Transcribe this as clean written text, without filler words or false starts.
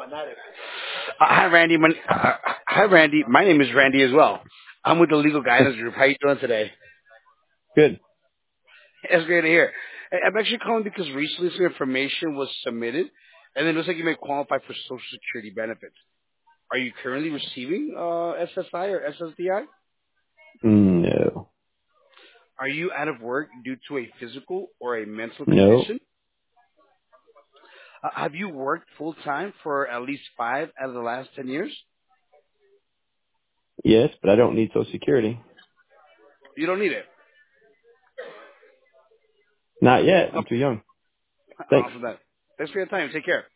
Hi, Randy. Hi, Randy. My name is Randy as well. I'm with the Legal Guidance Group. How you doing today? Good. It's great to hear. I'm actually calling because recently some information was submitted, and it looks like you may qualify for Social Security benefits. Are you currently receiving SSI or SSDI? No. Are you out of work due to a physical or a mental No. condition? Have you worked full time for at least 5 out of the last 10 years? Yes, but I don't need Social Security. You don't need it. Not yet. Oh, I'm too young. Thanks. awesome. That. Thanks for your time. Take care.